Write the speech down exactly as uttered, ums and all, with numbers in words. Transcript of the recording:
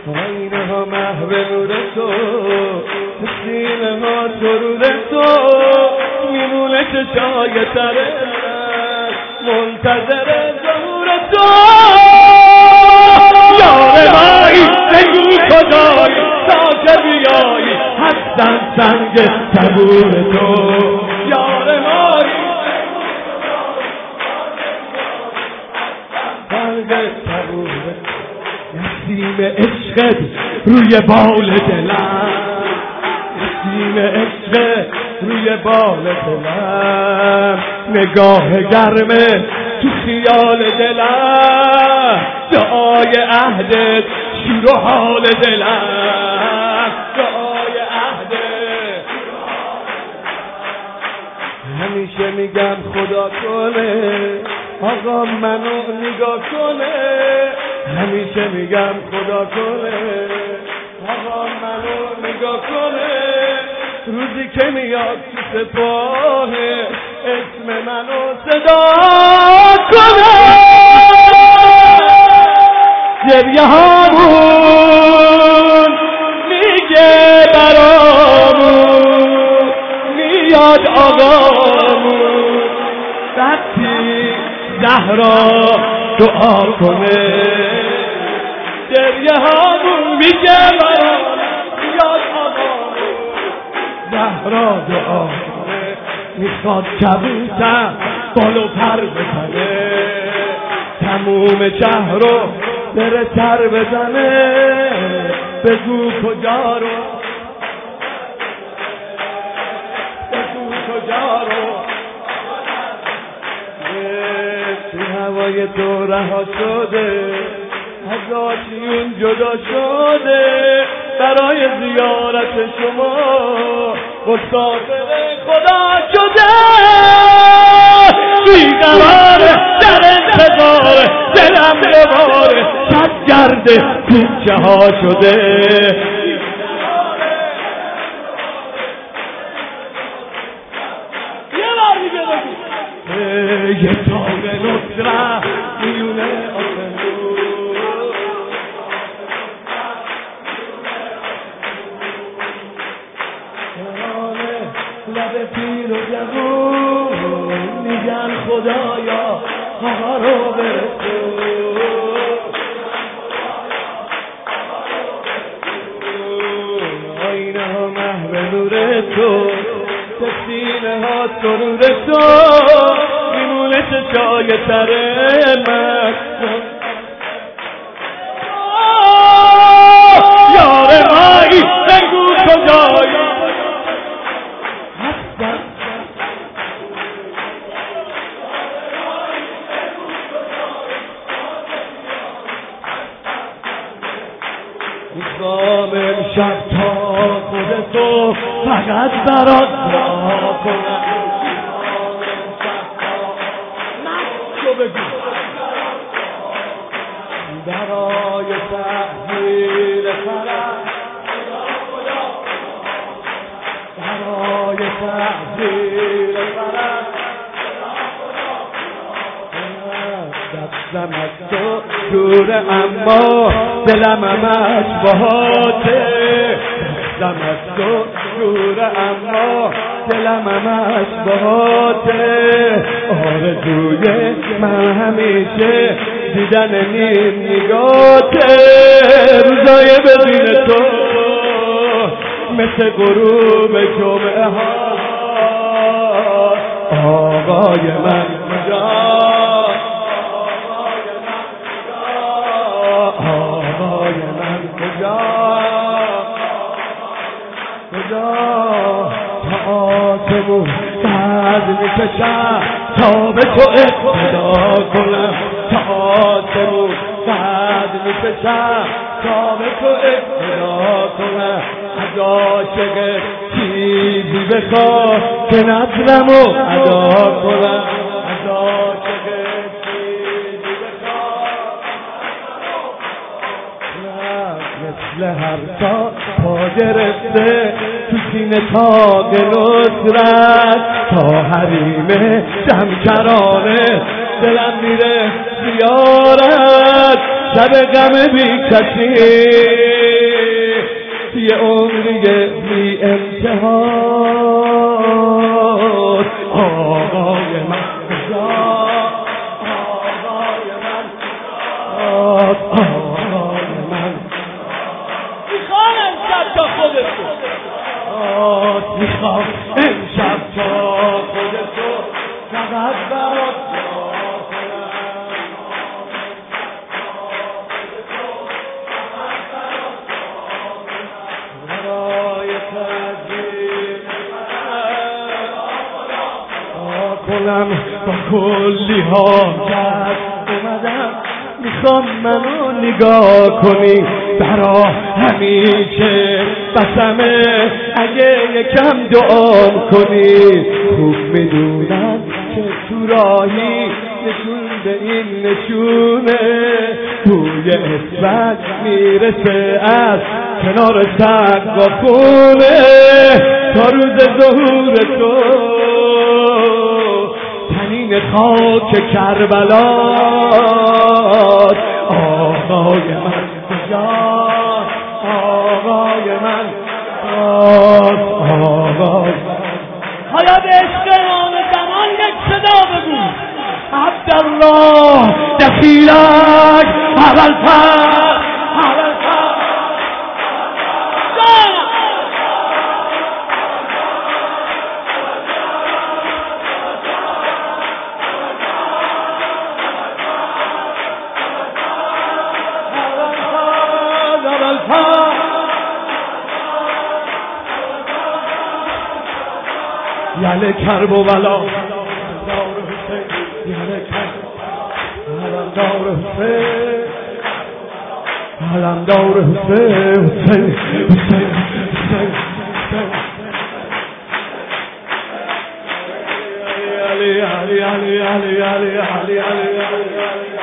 آینه ها محو نور تو، سینه ها سرود تو، میمونه چشای تره منتظر ظهور تو. یار مایی بگو کجایی تا که بیایی، هستم سنگ صبور تو. یار مایی سنگ صبور تو. نسیم عشقت روی بال دلم، نسیم عشقت روی بال دلم، نگاه گرمه تو خیال دلم، دعای عهدت شیر و حال دلم، دعای عهدت. همیشه میگم خدا کنه آقا منو نگاه کنه، همیشه میگم خدا کنه آقا منو نگاه کنه، روزی که میاد تو سپاه اسم منو صدا کنه. گریه هامون میگه برامون، میاد آقامون وقتی زهرا دعا کنه. گریه هامون میگه برامون، میاد آقامون زهرا دعا کنه. میخواد کبوتر بالو پر بزنه، تموم شهر رو بره تر بزنه. بگو کجا رو، بگو کجا رو. تو هوای تو رها شده، از آتیون جدا شده، برای زیارت شما مسافر خدا شده. بیقراره در انتظاره، دلم دوباره صد گرده کوچه ها شده. یه بار دیگه بگو. یه تاق نصره میونه آسمون، لب پیر و جوون میگن خدایا آقا رو برسون. آینه ها محو نور تو، سینه ها سرور تو، میمونه چشای تره من. یار مایی بگو کجایی، میخوام امشب تا خودتو فقط برات دعا کنم. نشو بگو برای تحویل فرح، برای تحویل فرح دستم از تو دوره اما دلم همش باهاته. دستم از تو دوره اما دلم همش باهاته. آرزوی من همیشه دیدن نیم نگاته. روزای بدون تو مثل غروب جمعه ها. آقای من کجا، آقای من کجا، کجا. تا آسمون بعد میکشم تا به تو اقتدا کنم. تا آسمون بعد میکشم تا به تو اقتدا کنم. از عاشق چیزی بخوا که نظرمو ادا کنم. از عاشق چیزی بخوا مثل هر سا پا گرفته تو سینه تاق نصرت. تا حریم شمشرانه دلم میره زیارت. شب غم بی کسی یه عمری بی انتها آقای من آقای من آقای من میخوام امشب تا خودتو میخوام امشب تا خودتو فقط برات کنم با کلی حاجت اومدم میخوام منو نگاه کنی برا همیشه بسمه اگه یکم دعام کنی خوب میدونم که تو راهی نشون به این نشونه توی اسمت میرسه از کنار سقا خونه تا روز ظهور تو تنین خاک کربلاست آقای من بجاست آقای من آقای حالا به عشق امام زمان یک صدا بگو عبدالله دخیلک اول پر اول پر یله کرب و بلا یله کرب علمدار حسین علمدار حسین حسین حسین حسین علی علی علی علی علی علی علی علی